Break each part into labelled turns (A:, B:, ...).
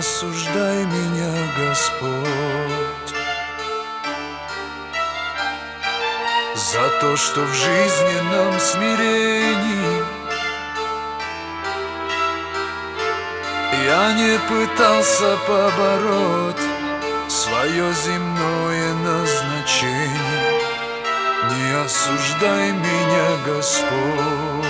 A: осуждай меня, Господь, за то, что в жизненном смирении я не пытался побороть свое земное назначение. Не осуждай меня, Господь,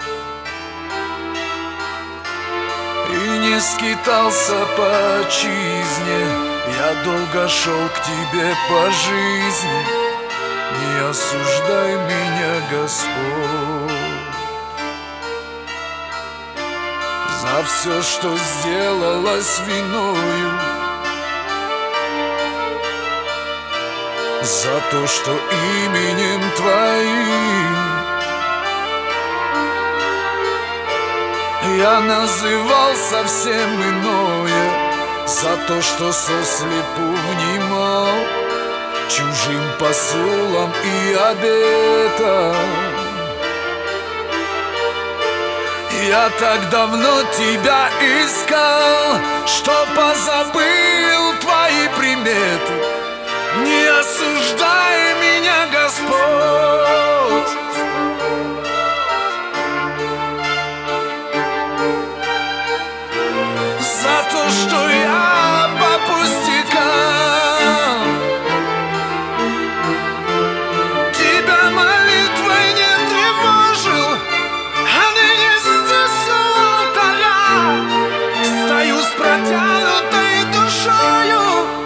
A: и не скитался по отчизне, я долго шел к тебе по жизни. Не осуждай меня, Господь, за все, что сделалось виною, за то, что именем Твоим я называл совсем иное, за то, что сослепу внимал чужим посулам и обетам. Я так давно Тебя искал, что позабыл Твои приметы. Не осуждай меня, Господь, за то, что я по пустякам Тебя молитвой не тревожил, а ныне здесь у алтаря стою с протянутой душою,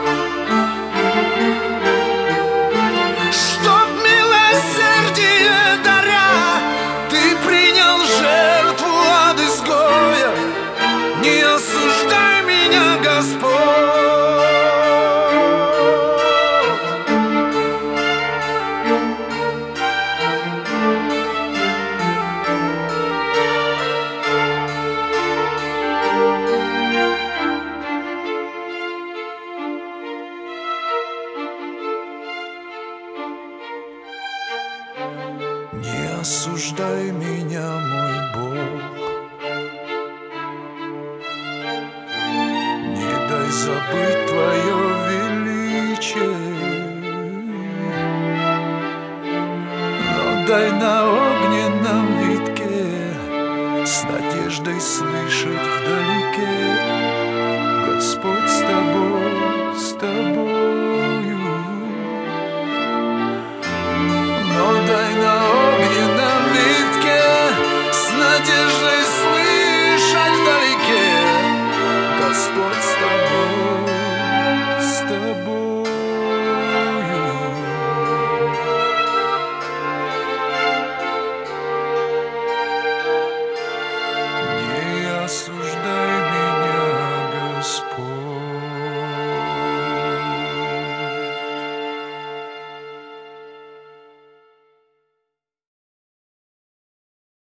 A: чтоб милосердие даря, Ты принял жертву от изгоя. Не осуждай меня, Господь, не осуждай меня, мой Бог, не дай забыть Твое величие, но дай на огненном витке с надеждой слышать вдалеке